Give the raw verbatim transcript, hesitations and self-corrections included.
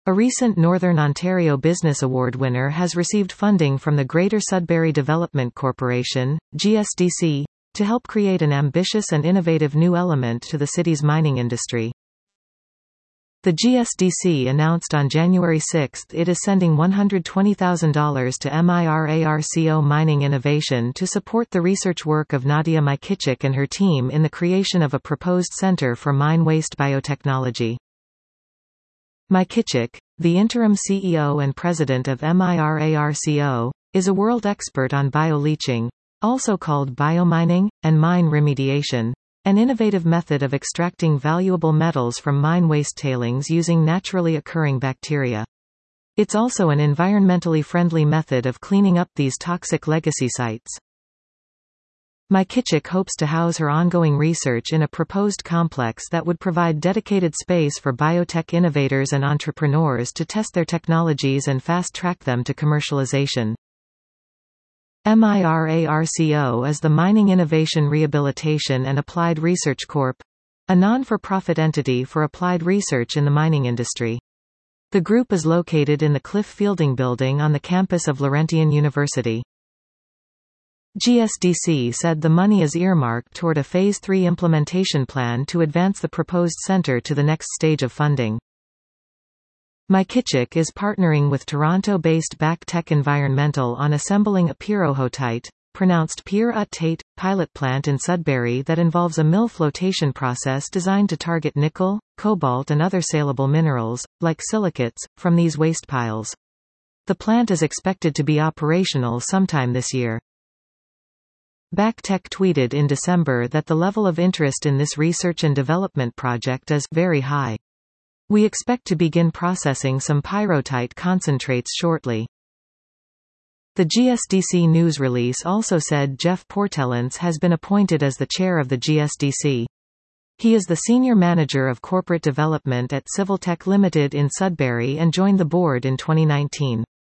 A recent Northern Ontario Business Award winner has received funding from the Greater Sudbury Development Corporation, G S D C, to help create an ambitious and innovative new element to the city's mining industry. The G S D C announced on January sixth it is sending one hundred twenty thousand dollars to MIRARCO Mining Innovation to support the research work of Nadia Mykycik and her team in the creation of a proposed center for mine waste biotechnology. Mykycik, the interim C E O and president of MIRARCO, is a world expert on bioleaching, also called biomining, and mine remediation, an innovative method of extracting valuable metals from mine waste tailings using naturally occurring bacteria. It's also an environmentally friendly method of cleaning up these toxic legacy sites. Mykycik hopes to house her ongoing research in a proposed complex that would provide dedicated space for biotech innovators and entrepreneurs to test their technologies and fast-track them to commercialization. MIRARCO is the Mining Innovation Rehabilitation and Applied Research Corporation, a non-for-profit entity for applied research in the mining industry. The group is located in the Cliff Fielding Building on the campus of Laurentian University. G S D C said the money is earmarked toward a Phase three implementation plan to advance the proposed center to the next stage of funding. Mykycik is partnering with Toronto-based BackTech Environmental on assembling a pyrohotite, pronounced pyr-ut-tate, pilot plant in Sudbury that involves a mill flotation process designed to target nickel, cobalt and other saleable minerals, like silicates, from these waste piles. The plant is expected to be operational sometime this year. BackTech tweeted in December that the level of interest in this research and development project is very high. We expect to begin processing some pyrrhotite concentrates shortly. The G S D C news release also said Jeff Portellance has been appointed as the chair of the G S D C. He is the senior manager of corporate development at Civiltech Limited in Sudbury and joined the board in twenty nineteen.